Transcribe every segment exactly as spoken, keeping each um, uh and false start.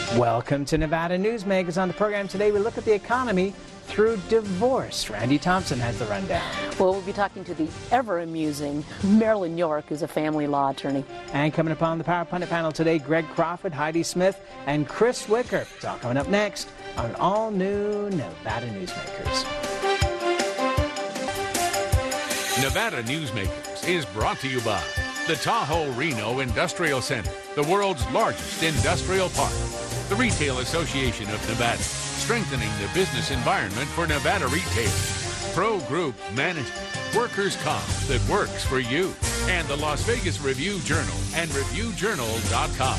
Welcome to Nevada Newsmakers. On the program today, we look at the economy through divorce. Randy Thompson has the rundown. Well, we'll be talking to the ever-amusing Marilyn York, who's a family law attorney. And coming up on the Power Pundit panel today, Greg Crawford, Heidi Smith, and Chris Wicker. It's all coming up next on all-new Nevada Newsmakers. Nevada Newsmakers is brought to you by the Tahoe Reno Industrial Center, the world's largest industrial park. The Retail Association of Nevada, strengthening the business environment for Nevada retailers. Pro Group Management, workers' comp that works for you. And the Las Vegas Review-Journal and review journal dot com.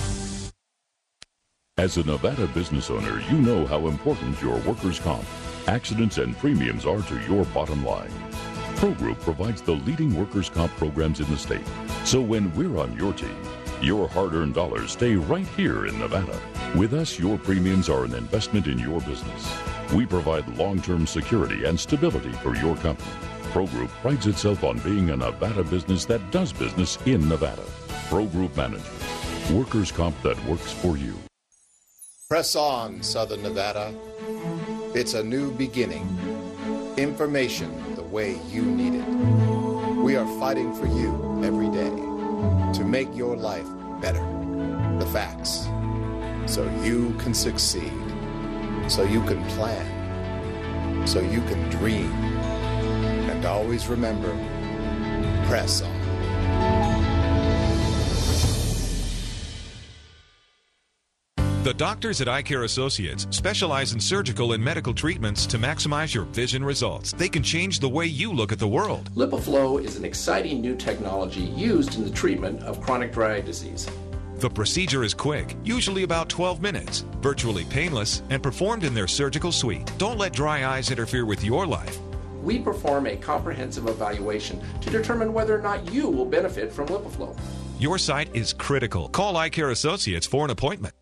As a Nevada business owner, you know how important your workers' comp, accidents, and premiums are to your bottom line. Pro Group provides the leading workers' comp programs in the state. So when we're on your team, your hard-earned dollars stay right here in Nevada. With us, your premiums are an investment in your business. We provide long-term security and stability for your company. Pro Group prides itself on being a Nevada business that does business in Nevada. Pro Group Management, workers' comp that works for you. Press on, Southern Nevada. It's a new beginning. Information the way you need it. We are fighting for you every day to make your life better. The facts. So you can succeed. So you can plan. So you can dream. And always remember, press on. The doctors at Eye Care Associates specialize in surgical and medical treatments to maximize your vision results. They can change the way you look at the world. LipiFlow is an exciting new technology used in the treatment of chronic dry eye disease. The procedure is quick, usually about twelve minutes, virtually painless, and performed in their surgical suite. Don't let dry eyes interfere with your life. We perform a comprehensive evaluation to determine whether or not you will benefit from LipiFlow. Your sight is critical. Call Eye Care Associates for an appointment.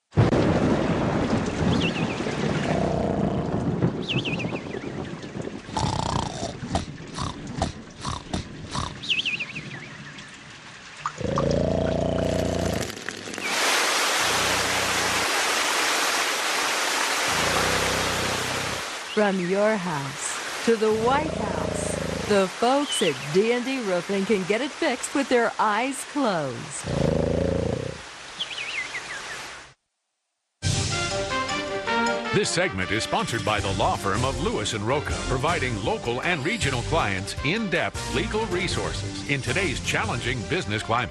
From your house to the White House, the folks at D and D Roofing can get it fixed with their eyes closed. This segment is sponsored by the law firm of Lewis and Roca, providing local and regional clients in-depth legal resources in today's challenging business climate.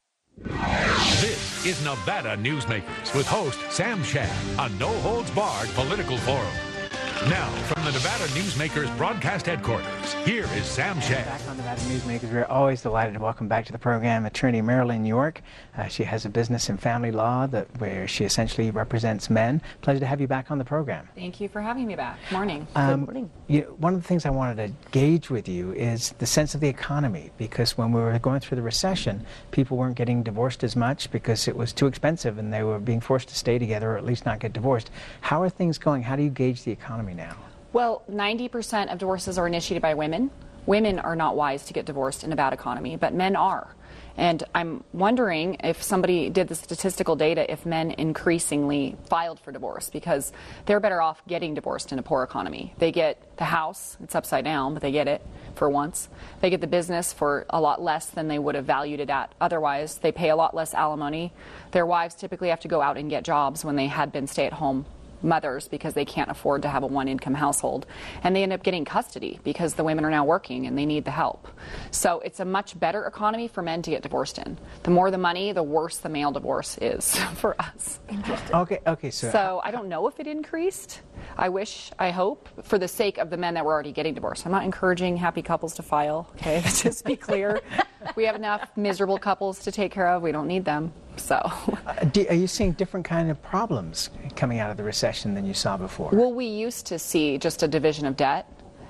This is Nevada Newsmakers with host Sam Shad, a no-holds-barred political forum. Now, from the Nevada Newsmakers broadcast headquarters, here is Sam Shad. Back on Nevada Newsmakers, we're always delighted to welcome back to the program attorney Marilyn York. Uh, she has a business in family law that where she essentially represents men. Pleasure to have you back on the program. Thank you for having me back. Morning. Um, Good morning. You know, one of the things I wanted to gauge with you is the sense of the economy, because when we were going through the recession, people weren't getting divorced as much because it was too expensive and they were being forced to stay together or at least not get divorced. How are things going? How do you gauge the economy now? Well, ninety percent of divorces are initiated by women. Women are not wise to get divorced in a bad economy, but men are. And I'm wondering if somebody did the statistical data if men increasingly filed for divorce, because they're better off getting divorced in a poor economy. They get the house, it's upside down, but they get it for once. They get the business for a lot less than they would have valued it at otherwise. They pay a lot less alimony. Their wives typically have to go out and get jobs when they had been stay-at-home mothers because they can't afford to have a one-income household, and they end up getting custody because the women are now working and they need the help. So it's a much better economy for men to get divorced in. The more the money, the worse the male divorce is for us. Okay, okay, so... So I don't know if it increased. I wish, I hope, for the sake of the men that were already getting divorced. I'm not encouraging happy couples to file, okay? Just be clear. We have enough miserable couples to take care of. We don't need them. So, uh, do, are you seeing different kind of problems coming out of the recession than you saw before? Well, we used to see just a division of debt.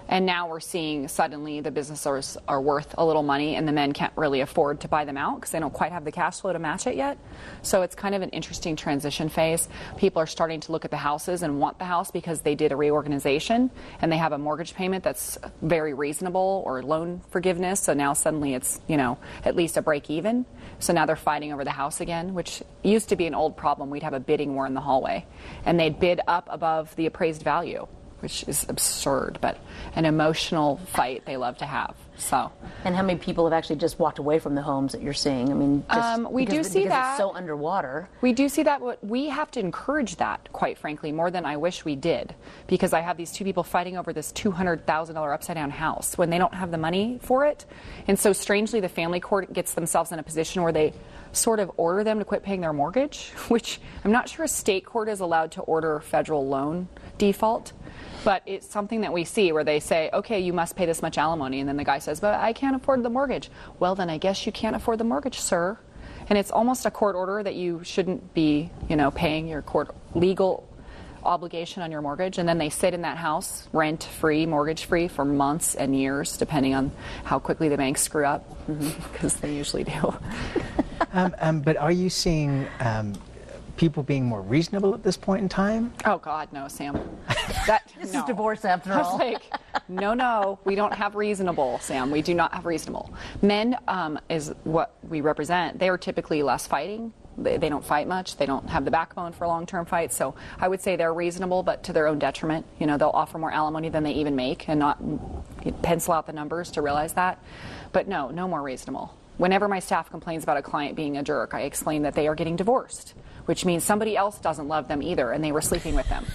And now we're seeing suddenly the businesses are worth a little money and the men can't really afford to buy them out because they don't quite have the cash flow to match it yet. So it's kind of an interesting transition phase. People are starting to look at the houses and want the house because they did a reorganization and they have a mortgage payment that's very reasonable or loan forgiveness. So now suddenly it's, you know, at least a break even. So now they're fighting over the house again, which used to be an old problem. We'd have a bidding war in the hallway and they'd bid up above the appraised value, which is absurd, but an emotional fight they love to have. So, and how many people have actually just walked away from the homes that you're seeing? I mean, just um, we because, do see because that. It's so underwater. We do see that. But we have to encourage that, quite frankly, more than I wish we did, because I have these two people fighting over this two hundred thousand dollars upside down house when they don't have the money for it. And so, strangely, the family court gets themselves in a position where they sort of order them to quit paying their mortgage, which I'm not sure a state court is allowed to order federal loan default. But it's something that we see where they say, okay, you must pay this much alimony. And then the guy says, but I can't afford the mortgage. Well, then I guess you can't afford the mortgage, sir. And it's almost a court order that you shouldn't be, you know, paying your court legal obligation on your mortgage. And then they sit in that house rent-free, mortgage-free for months and years, depending on how quickly the banks screw up, because mm-hmm. they usually do. um, um, but are you seeing um, people being more reasonable at this point in time? Oh, God, no, Sam. That, this no. is divorce after all. I was like, no, no, we don't have reasonable, Sam. We do not have reasonable. Men um, is what we represent. They are typically less fighting. They, they don't fight much. They don't have the backbone for long-term fights. So I would say they're reasonable, but to their own detriment. You know, they'll offer more alimony than they even make and not pencil out the numbers to realize that. But no, no more reasonable. Whenever my staff complains about a client being a jerk, I explain that they are getting divorced, which means somebody else doesn't love them either, and they were sleeping with them.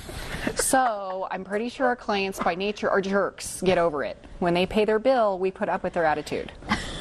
So I'm pretty sure our clients by nature are jerks. Get over it. When they pay their bill, we put up with their attitude.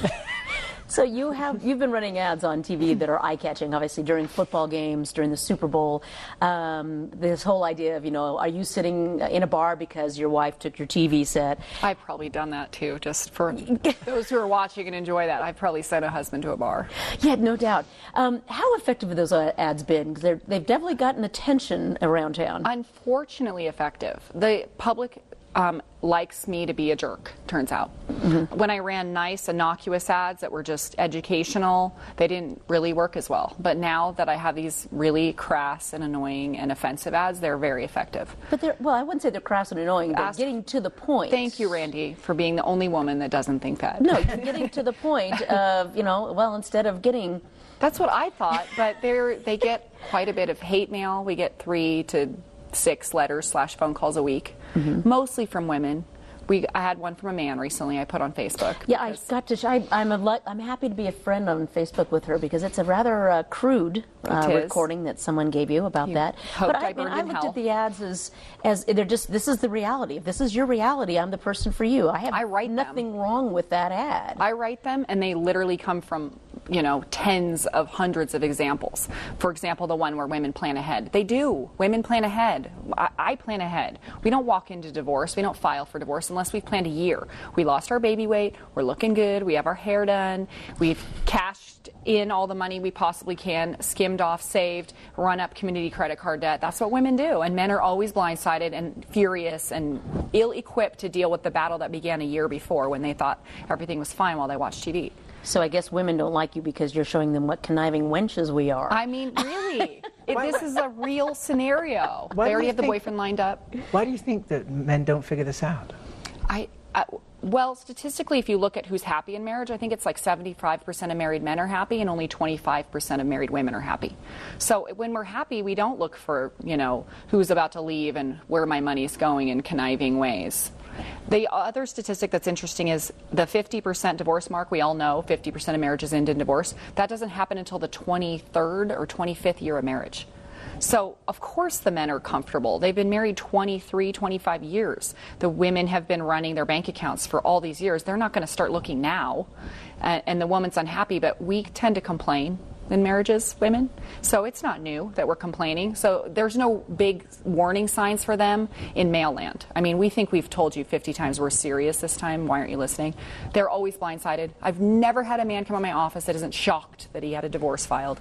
So you have, you've been running ads on T V that are eye-catching, obviously, during football games, during the Super Bowl. Um, this whole idea of, you know, are you sitting in a bar because your wife took your T V set? I've probably done that, too, just for those who are watching and enjoy that. I've probably sent a husband to a bar. Yeah, no doubt. Um, how effective have those ads been? Because they've definitely gotten attention around town. Unfortunately effective. The public Um, likes me to be a jerk, turns out. Mm-hmm. When I ran nice, innocuous ads that were just educational, they didn't really work as well. But now that I have these really crass and annoying and offensive ads, they're very effective. But they're, well, I wouldn't say they're crass and annoying. They're Ask, getting to the point. Thank you, Randy, for being the only woman that doesn't think that. No, you're getting to the point of, you know, well, instead of getting... That's what I thought, but they're, they get quite a bit of hate mail. We get three to six letters slash phone calls a week, mm-hmm. mostly from women. We I had one from a man recently I put on Facebook. Yeah, I got to. I, I'm a, I'm happy to be a friend on Facebook with her because it's a rather uh, crude uh, recording that someone gave you about you that. But I, I, mean, I looked hell. at the ads as as they're just this is the reality. If this is your reality, I'm the person for you. I have I write nothing them. wrong with that ad. I write them, and they literally come from you know tens of hundreds of examples. For example, the one where women plan ahead. They do. Women plan ahead. I, I plan ahead. We don't walk into divorce. We don't file for divorce unless we've planned a year. We lost our baby weight. We're looking good. We have our hair done. We've cashed in all the money we possibly can, skimmed off, saved, run up community credit card debt. That's what women do. And men are always blindsided and furious and ill-equipped to deal with the battle that began a year before when they thought everything was fine while they watched T V. So I guess women don't like you because you're showing them what conniving wenches we are. I mean, really. it, this is a real scenario. Why they already have the boyfriend lined up. Why do you think that men don't figure this out? I, I, well, statistically, if you look at who's happy in marriage, I think it's like seventy-five percent of married men are happy and only twenty-five percent of married women are happy. So when we're happy, we don't look for, you know, who's about to leave and where my money's going in conniving ways. The other statistic that's interesting is the fifty percent divorce mark. We all know fifty percent of marriages end in divorce. That doesn't happen until the twenty-third or twenty-fifth year of marriage. So, of course, the men are comfortable. They've been married twenty-three, twenty-five years. The women have been running their bank accounts for all these years. They're not going to start looking now. And, and the woman's unhappy, but we tend to complain in marriages, women. So it's not new that we're complaining. So there's no big warning signs for them in male land. I mean, we think we've told you fifty times we're serious this time. Why aren't you listening? They're always blindsided. I've never had a man come in my office that isn't shocked that he had a divorce filed.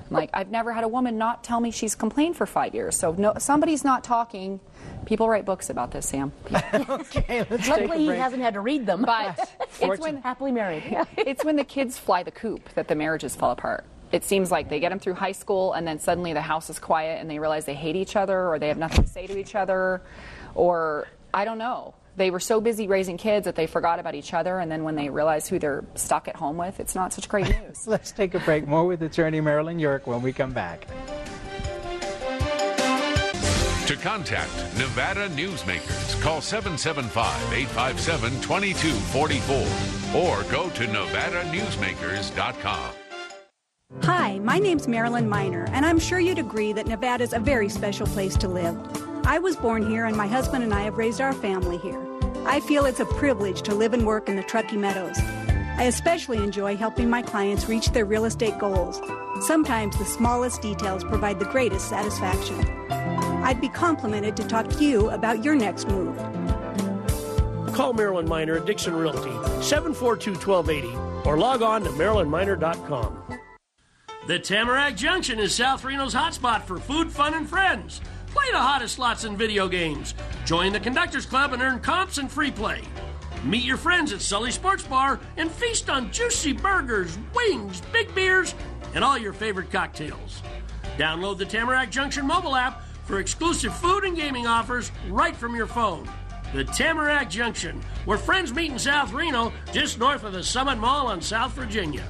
Like, I've never had a woman not tell me she's complained for five years. So no, somebody's not talking. People write books about this, Sam. Okay, let's take a Luckily, he break. hasn't had to read them. But it's when Happily married. it's when the kids fly the coop that the marriages fall apart. It seems like they get them through high school, and then suddenly the house is quiet, and they realize they hate each other, or they have nothing to say to each other, or I don't know. They were so busy raising kids that they forgot about each other, and then when they realize who they're stuck at home with, it's not such great news. Let's take a break. More with attorney Marilyn York when we come back. To contact Nevada Newsmakers, call seven seven five, eight five seven, two two four four or go to nevada newsmakers dot com. Hi, my name's Marilyn Miner, and I'm sure you'd agree that Nevada's a very special place to live. I was born here, and my husband and I have raised our family here. I feel it's a privilege to live and work in the Truckee Meadows. I especially enjoy helping my clients reach their real estate goals. Sometimes the smallest details provide the greatest satisfaction. I'd be complimented to talk to you about your next move. Call Marilyn Miner at Dixon Realty, seven four two, one two eight zero, or log on to marilyn miner dot com. The Tamarack Junction is South Reno's hotspot for food, fun, and friends. Play the hottest slots and video games. Join the Conductors Club and earn comps and free play. Meet your friends at Sully Sports Bar and feast on juicy burgers, wings, big beers, and all your favorite cocktails. Download the Tamarack Junction mobile app for exclusive food and gaming offers right from your phone. The Tamarack Junction, where friends meet in South Reno, just north of the Summit Mall on South Virginia.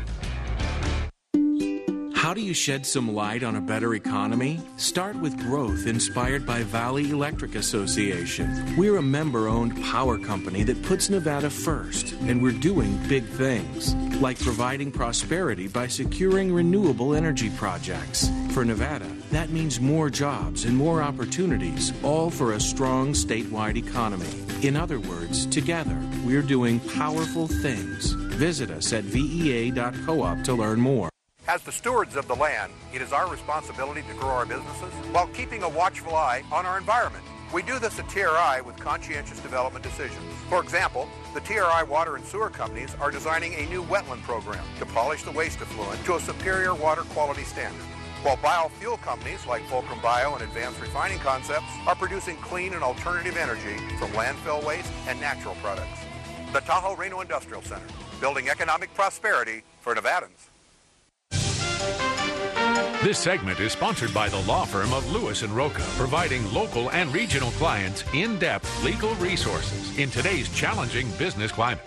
How do you shed some light on a better economy? Start with growth inspired by Valley Electric Association. We're a member-owned power company that puts Nevada first, and we're doing big things, like providing prosperity by securing renewable energy projects. For Nevada, that means more jobs and more opportunities, all for a strong statewide economy. In other words, together, we're doing powerful things. Visit us at V E A dot coop to learn more. As the stewards of the land, it is our responsibility to grow our businesses while keeping a watchful eye on our environment. We do this at T R I with conscientious development decisions. For example, the T R I water and sewer companies are designing a new wetland program to polish the waste effluent to a superior water quality standard, while biofuel companies like Fulcrum Bio and Advanced Refining Concepts are producing clean and alternative energy from landfill waste and natural products. The Tahoe Reno Industrial Center, building economic prosperity for Nevadans. This segment is sponsored by the law firm of Lewis and Roca, providing local and regional clients in-depth legal resources in today's challenging business climate.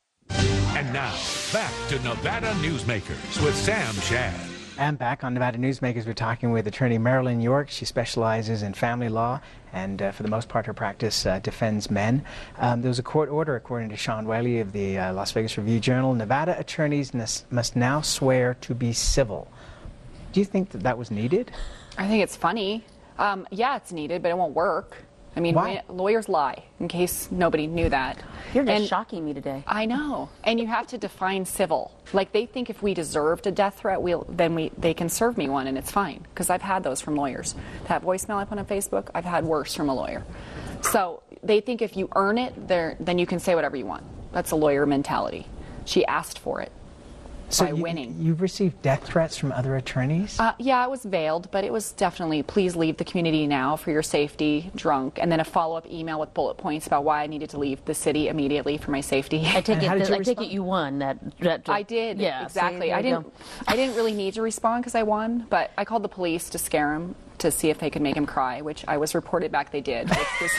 And now, back to Nevada Newsmakers with Sam Shad. And back on Nevada Newsmakers, we're talking with attorney Marilyn York. She specializes in family law, and uh, for the most part, her practice uh, defends men. Um, there was a court order, according to Sean Whaley of the uh, Las Vegas Review-Journal. Nevada attorneys must now swear to be civil. Do you think that that was needed? I think it's funny. Um, yeah, it's needed, but it won't work. I mean, Why? lawyers lie, in case nobody knew that. You're just and shocking me today. I know. And you have to define civil. Like, they think if we deserved a death threat, we'll, then we they can serve me one, and it's fine. Because I've had those from lawyers. That voicemail I put on Facebook, I've had worse from a lawyer. So they think if you earn it, then you can say whatever you want. That's a lawyer mentality. She asked for it. So by you, winning. You've received death threats from other attorneys? Uh, yeah, it was veiled, but it was definitely, please leave the community now for your safety, drunk, and then a follow-up email with bullet points about why I needed to leave the city immediately for my safety. I take, it, I take it you won that. that I did, yeah, exactly. So I didn't. go. I didn't really need to respond because I won, but I called the police to scare him to see if they could make him cry, which I was reported back they did. Which was,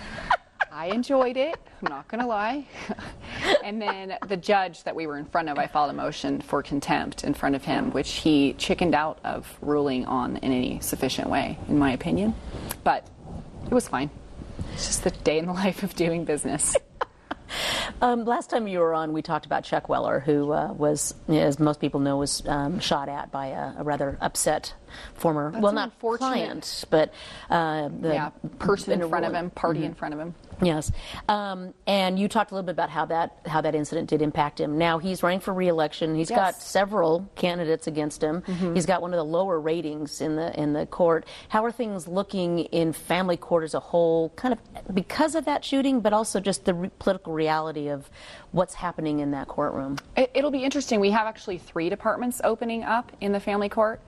I enjoyed it, I'm not going to lie. And then the judge that we were in front of, I filed a motion for contempt in front of him, which he chickened out of ruling on in any sufficient way, in my opinion. But it was fine. It's just the day in the life of doing business. Um, last time you were on, we talked about Chuck Weller, who uh, was, as most people know, was um, shot at by a, a rather upset former, That's well, not client, but uh, the yeah, person in front of him, party mm-hmm. in front of him. Yes, um, and you talked a little bit about how that how that incident did impact him. Now he's running for re-election. He's Yes. got several candidates against him. Mm-hmm. He's got one of the lower ratings in the in the court. How are things looking in family court as a whole, kind of because of that shooting, but also just the re- political reality of what's happening in that courtroom? It, it'll be interesting. We have actually three departments opening up in the family court.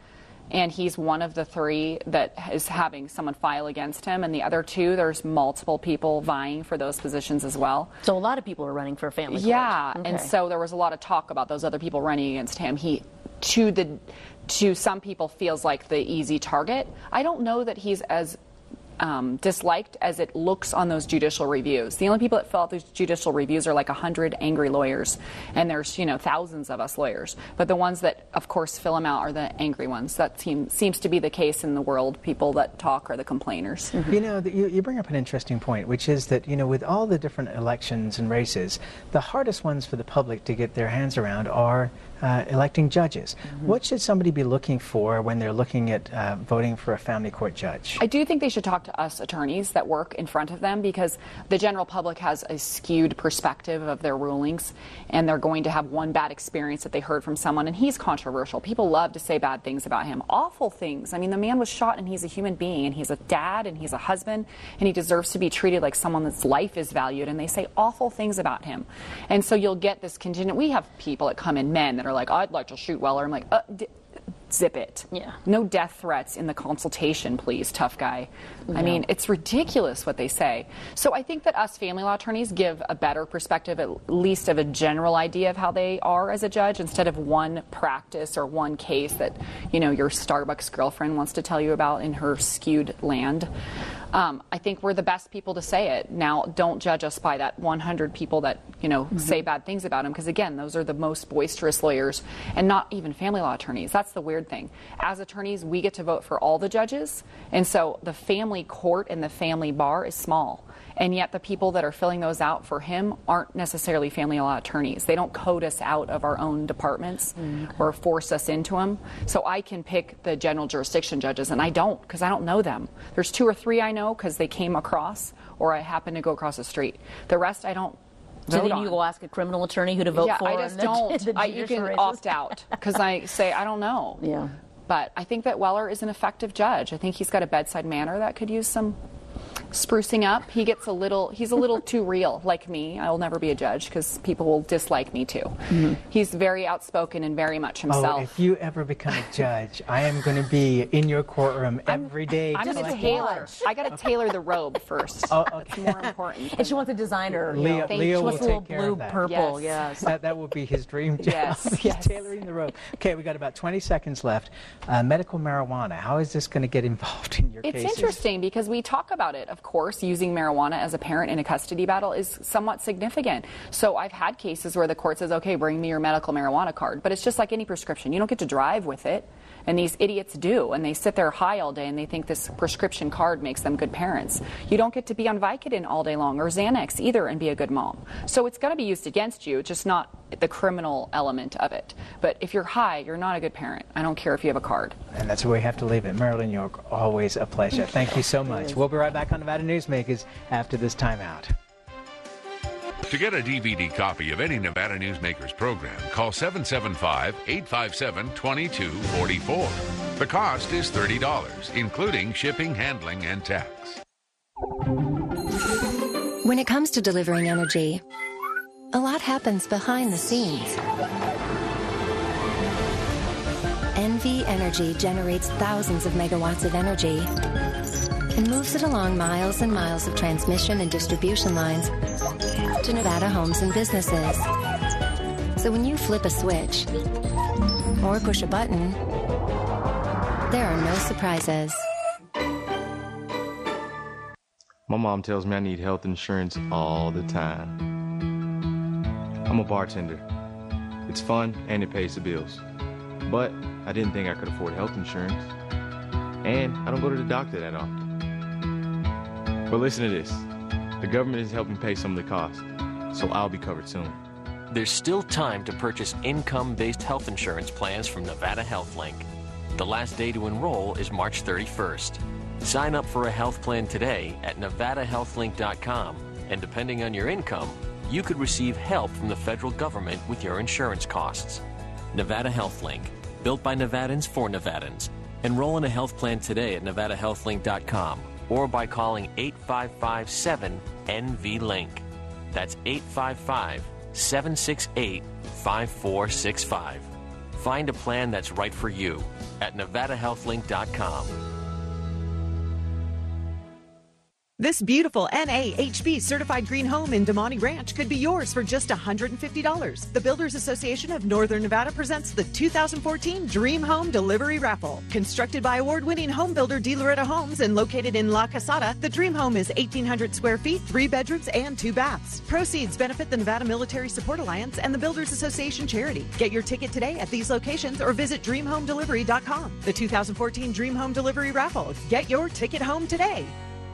and he's one of the three that is having someone file against him, and the other two, there's multiple people vying for those positions as well. So a lot of people are running for family court. Yeah, Okay. and so there was a lot of talk about those other people running against him. He, to the, to some people, feels like the easy target. I don't know that he's as Um, disliked as it looks on those judicial reviews. The only people that fill out those judicial reviews are like a hundred angry lawyers, and there's, you know, thousands of us lawyers. But the ones that, of course, fill them out are the angry ones. That seem, seems to be the case in the world. People that talk are the complainers. You know, the, you, you bring up an interesting point, which is that, you know, with all the different elections and races, the hardest ones for the public to get their hands around are uh, electing judges. Mm-hmm. What should somebody be looking for when they're looking at uh, voting for a family court judge? I do think they should talk to us attorneys that work in front of them, because the general public has a skewed perspective of their rulings, and they're going to have one bad experience that they heard from someone, and he's controversial. People love to say bad things about him, awful things. I mean, the man was shot, and he's a human being, and he's a dad, and he's a husband, and he deserves to be treated like someone that's life is valued, and they say awful things about him. And so you'll get this contingent. We have people that come in, men, that are like, I'd like to shoot Weller. I'm like, uh, d- zip it. Yeah. No death threats in the consultation, please, tough guy. Yeah. I mean, it's ridiculous what they say. So I think that us family law attorneys give a better perspective, at least of a general idea of how they are as a judge, instead of one practice or one case that, you know, your Starbucks girlfriend wants to tell you about in her skewed land. Um, I think we're the best people to say it. Now, don't judge us by that one hundred people that, you know, mm-hmm. say bad things about him, because, again, those are the most boisterous lawyers, and not even family law attorneys. That's the weird thing. As attorneys, we get to vote for all the judges, and so the family court and the family bar is small. And yet the people that are filling those out for him aren't necessarily family law attorneys. They don't code us out of our own departments mm-hmm. or force us into them. So I can pick the general jurisdiction judges, and I don't, because I don't know them. There's two or three I know because they came across, or I happen to go across the street. The rest I don't. So then on. you go ask a criminal attorney who to vote yeah, for? I just the, don't. the I, you can races? opt out, because I say, I don't know. Yeah. But I think that Weller is an effective judge. I think he's got a bedside manner that could use some sprucing up. He gets a little, he's a little too real, like me. I will never be a judge because people will dislike me too. Mm-hmm. He's very outspoken and very much himself. Oh, if you ever become a judge, I am going to be in your courtroom every day. I'm going to tailor. I got to tailor the robe first. Oh, okay. That's more important. And she wants a designer. Leo, you know, Leo she wants will a little take care blue of that. purple. Yes. Yes. That, that will be his dream job. Yes, yes. Tailoring the robe. Okay, we got about twenty seconds left. Uh, medical marijuana. How is this going to get involved in your it's cases? It's interesting because we talk about it, of course. Using marijuana as a parent in a custody battle is somewhat significant. So I've had cases where the court says, okay, bring me your medical marijuana card. But it's just like any prescription. You don't get to drive with it. And these idiots do, and they sit there high all day, and they think this prescription card makes them good parents. You don't get to be on Vicodin all day long, or Xanax either, and be a good mom. So it's going to be used against you, just not the criminal element of it. But if you're high, you're not a good parent. I don't care if you have a card. And that's where we have to leave it. Marilyn York, always a pleasure. Thank you so much. We'll be right back on Nevada Newsmakers after this timeout. To get a D V D copy of any Nevada Newsmakers program, call seven seven five, eight five seven, two two four four. The cost is thirty dollars, including shipping, handling, and tax. When it comes to delivering energy, a lot happens behind the scenes. N V Energy generates thousands of megawatts of energy and moves it along miles and miles of transmission and distribution lines to Nevada homes and businesses. So when you flip a switch or push a button, there are no surprises. My mom tells me I need health insurance all the time. I'm a bartender. It's fun and it pays the bills. But I didn't think I could afford health insurance. And I don't go to the doctor that often. But listen to this. The government is helping pay some of the costs, so I'll be covered soon. There's still time to purchase income-based health insurance plans from Nevada HealthLink. The last day to enroll is March thirty-first. Sign up for a health plan today at nevada health link dot com, and depending on your income, you could receive help from the federal government with your insurance costs. Nevada HealthLink, built by Nevadans for Nevadans. Enroll in a health plan today at nevada health link dot com or by calling eight five five seven N V link. That's eight five five, seven six eight, five four six five. Find a plan that's right for you at Nevada Health Link dot com. This beautiful N A H B certified green home in Damani Ranch could be yours for just one hundred fifty dollars. The Builders Association of Northern Nevada presents the two thousand fourteen Dream Home Delivery Raffle. Constructed by award-winning home builder De Loretta Homes and located in La Casada, the Dream Home is eighteen hundred square feet, three bedrooms, and two baths. Proceeds benefit the Nevada Military Support Alliance and the Builders Association charity. Get your ticket today at these locations or visit dream home delivery dot com. The two thousand fourteen Dream Home Delivery Raffle. Get your ticket home today.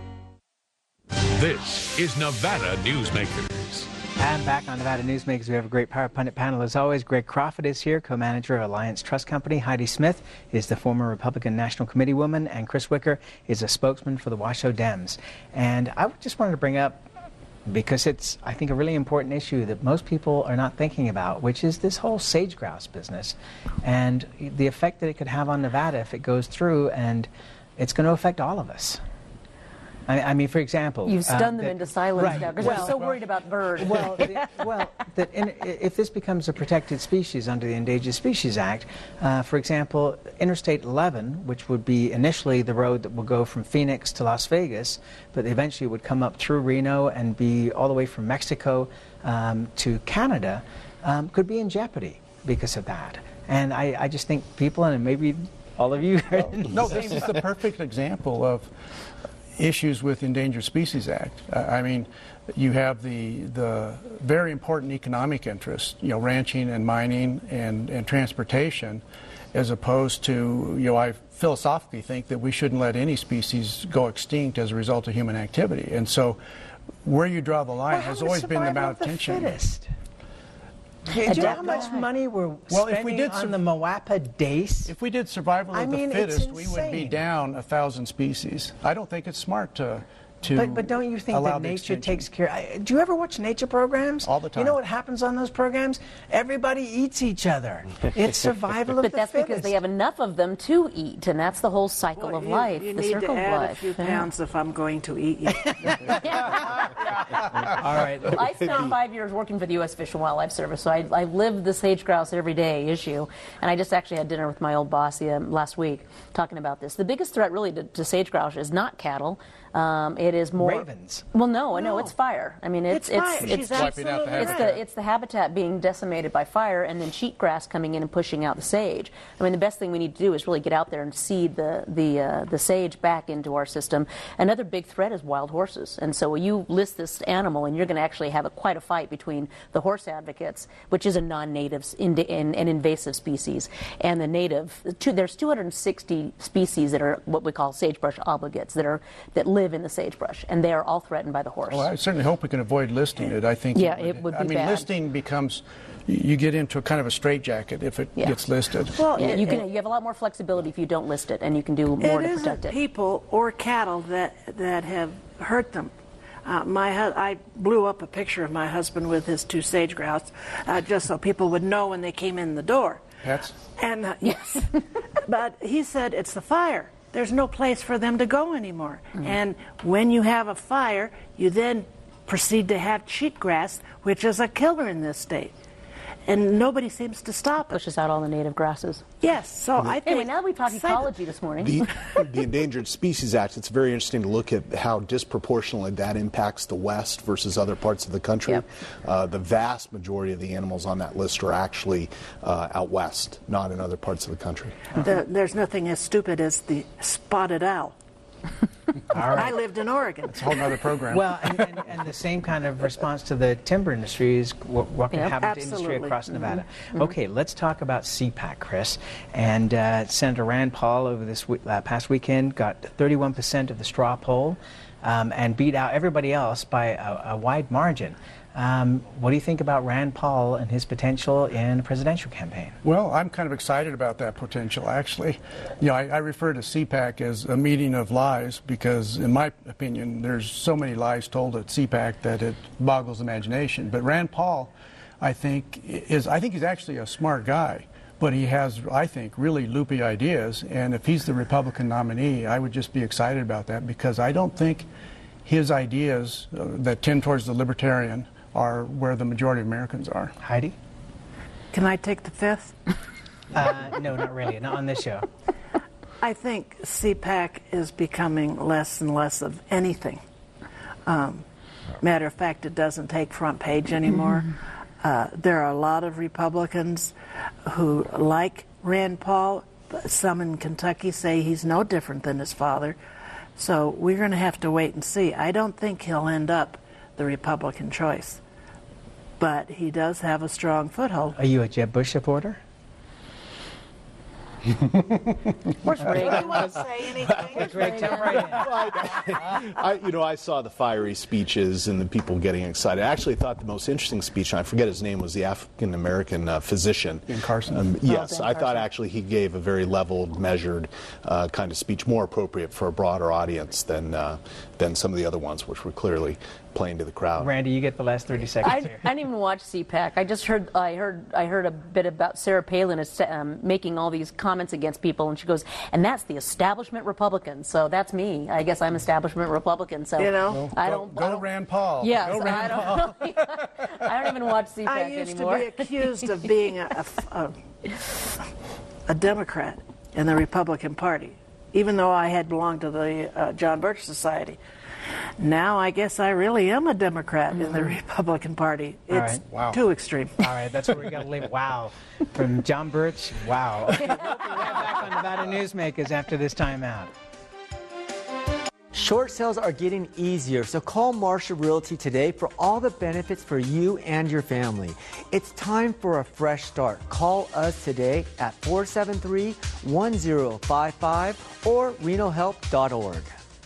This is Nevada Newsmakers. And back on Nevada Newsmakers, we have a great Power Pundit panel as always. Greg Crawford is here, co-manager of Alliance Trust Company. Heidi Smith is the former Republican National Committee woman, and Chris Wicker is a spokesman for the Washoe Dems. And I just wanted to bring up, because it's, I think, a really important issue that most people are not thinking about, which is this whole sage grouse business and the effect that it could have on Nevada if it goes through, and it's going to affect all of us. I, I mean, for example, you've stunned uh, them that, into silence right. now because well, they're so worried about birds. Well, the, well, that in, if this becomes a protected species under the Endangered Species Act, uh, for example, Interstate eleven, which would be initially the road that will go from Phoenix to Las Vegas, but eventually would come up through Reno and be all the way from Mexico um, to Canada, um, could be in jeopardy because of that. And I, I just think people, and maybe all of you, well, no, this is the perfect example of issues with Endangered Species Act. Uh, I mean, you have the the very important economic interests, you know, ranching and mining and, and transportation, as opposed to, you know, I philosophically think that we shouldn't let any species go extinct as a result of human activity. And so where you draw the line well, has always been the malnutrition. Do you know how much money we're well, spending if we did on the Moapa dace? If we did survival of I mean, the fittest, we would be insane. down a thousand species. I don't think it's smart to to But, but don't you think allow that the nature extinction. takes care? I, do you ever watch nature programs? All the time. You know what happens on those programs? Everybody eats each other. It's survival of But the that's fittest. because they have enough of them to eat, and that's the whole cycle Well, of you, life, you the need circle to of add life. a few Yeah. pounds if I'm going to eat you. All right. I spent five years working for the U S Fish and Wildlife Service, so I, I lived the sage grouse every day issue. And I just actually had dinner with my old boss uh, last week talking about this. The biggest threat really to, to sage grouse is not cattle. Um, it is more ravens. Well, no, no, No. it's fire. I mean, it's It's fire. it's She's it's, Wiping out the it's habitat. the it's the habitat being decimated by fire, and then cheatgrass coming in and pushing out the sage. I mean, the best thing we need to do is really get out there and seed the the uh, the sage back into our system. Another big threat is wild horses, and so you list this animal, and you're going to actually have a, quite a fight between the horse advocates, which is a non-native in, in, an invasive species, and the native. Two, there's two hundred sixty species that are what we call sagebrush obligates that are that live in the sagebrush. And they are all threatened by the horse. Well, I certainly hope we can avoid listing it. I think. Yeah, it would be I mean, bad. listing becomes, you get into a kind of a straitjacket if it Yeah. gets listed. Well, Yeah, it, you can it, you have a lot more flexibility if you don't list it, and you can do more it to isn't protect it. people or cattle that that have hurt them. Uh, my hu- I blew up a picture of my husband with his two sage grouse, uh, just so people would know when they came in the door. Pets? And uh, yes, but he said it's the fire. There's no place for them to go anymore. Mm. And when you have a fire, you then proceed to have cheatgrass, which is a killer in this state. And nobody seems to stop it. Pushes out all the native grasses. Yes, so I think... Anyway, now we talked ecology this morning. The, the Endangered Species Act, it's very interesting to look at how disproportionately that impacts the West versus other parts of the country. Yep. Uh, the vast majority of the animals on that list are actually uh, out West, not in other parts of the country. The, there's nothing as stupid as the spotted owl. All right. I lived in Oregon. It's a whole other program. Well, and, and, and the same kind of response to the timber industry is what, what can Yep, happen to industry absolutely. across Nevada. Mhm. Okay, let's talk about C PAC, Chris. And uh, Senator Rand Paul over this we- uh, past weekend got thirty-one percent of the straw poll um, and beat out everybody else by a, a wide margin. Um, what do you think about Rand Paul and his potential in a presidential campaign? Well, I'm kind of excited about that potential, actually. You know, I, I refer to C PAC as a meeting of lies because, in my opinion, there's so many lies told at C PAC that it boggles imagination. But Rand Paul, I think, is I think he's actually a smart guy, but he has, I think, really loopy ideas. And if he's the Republican nominee, I would just be excited about that because I don't think his ideas uh, that tend towards the libertarian are where the majority of Americans are. Heidi? Can I take the fifth? Uh, no, not really. Not on this show. I think C PAC is becoming less and less of anything. Um, matter of fact, it doesn't take front page anymore. Uh, there are a lot of Republicans who like Rand Paul. Some in Kentucky say he's no different than his father. So we're going to have to wait and see. I don't think he'll end up the Republican choice. But he does have a strong foothold. Are you a Jeb Bush supporter? Where's Reagan? Want to say anything? Where's Reagan? Jump right in. I, you know, I saw the fiery speeches and the people getting excited. I actually thought the most interesting speech, and I forget his name, was the African-American uh, physician. Ben Carson. Um, yes, Ben I thought Carson. actually he gave a very leveled, measured uh, kind of speech, more appropriate for a broader audience than uh, than some of the other ones, which were clearly playing to the crowd. Randy, you get the last thirty seconds I, here. I didn't even watch C PAC. I just heard I heard I heard a bit about Sarah Palin is um, making all these comments against people, and she goes, and that's the establishment Republican. So that's me. I guess I'm establishment Republican. So You know? I Go, don't. go I don't Rand Paul. Yes, go Rand I Paul. don't. I don't even watch C PAC I used anymore. to be accused of being a, a, a Democrat in the Republican Party, even though I had belonged to the uh, John Birch Society. Now I guess I really am a Democrat in the Republican Party. All It's right. Wow. too extreme. All right, that's where we got to leave it. Wow. From John Birch, wow. Okay, we'll be right back on Nevada Newsmakers after this timeout. Short sales are getting easier, so call Marshall Realty today for all the benefits for you and your family. It's time for a fresh start. Call us today at four seven three, one zero five five or reno help dot org.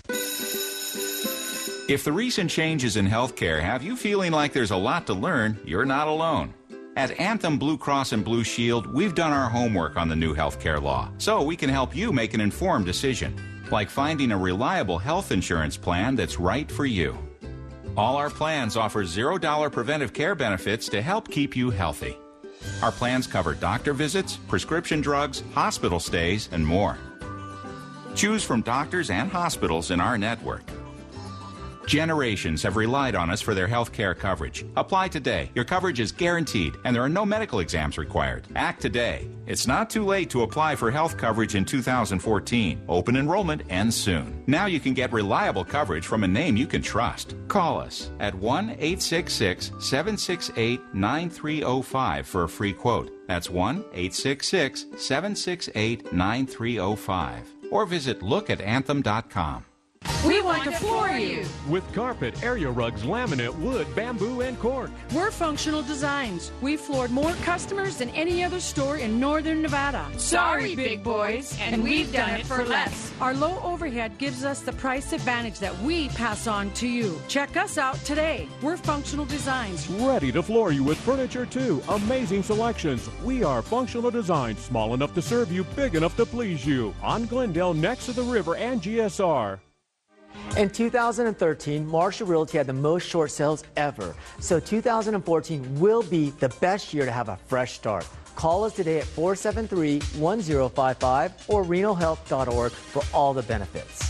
If the recent changes in healthcare have you feeling like there's a lot to learn, you're not alone. At Anthem Blue Cross and Blue Shield, we've done our homework on the new healthcare law, so we can help you make an informed decision, like finding a reliable health insurance plan that's right for you. All our plans offer zero dollar preventive care benefits to help keep you healthy. Our plans cover doctor visits, prescription drugs, hospital stays, and more. Choose from doctors and hospitals in our network. Generations have relied on us for their health care coverage. Apply today. Your coverage is guaranteed, and there are no medical exams required. Act today. It's not too late to apply for health coverage in two thousand fourteen. Open enrollment ends soon. Now you can get reliable coverage from a name you can trust. Call us at one eight six six, seven six eight, nine three zero five for a free quote. That's one eight six six, seven six eight, nine three zero five. Or visit look at anthem dot com. We want to floor you. With carpet, area rugs, laminate, wood, bamboo, and cork. We're Functional Designs. We've floored more customers than any other store in northern Nevada. Sorry, big boys, and we've done it for less. Our low overhead gives us the price advantage that we pass on to you. Check us out today. We're Functional Designs. Ready to floor you with furniture, too. Amazing selections. We are Functional Designs, small enough to serve you, big enough to please you. On Glendale, next to the river and G S R. In two thousand thirteen, Marshall Realty had the most short sales ever. So two thousand fourteen will be the best year to have a fresh start. Call us today at four seven three, one zero five five or reno help dot org for all the benefits.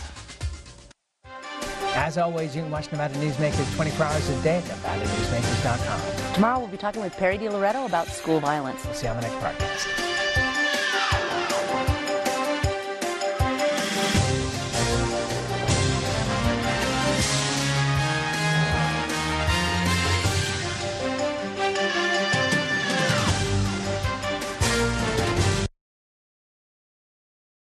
As always, you can watch Nevada Newsmakers twenty-four hours a day at nevada newsmakers dot com. Tomorrow we'll be talking with Perry DiLoretto about school violence. We'll see you on the next broadcast.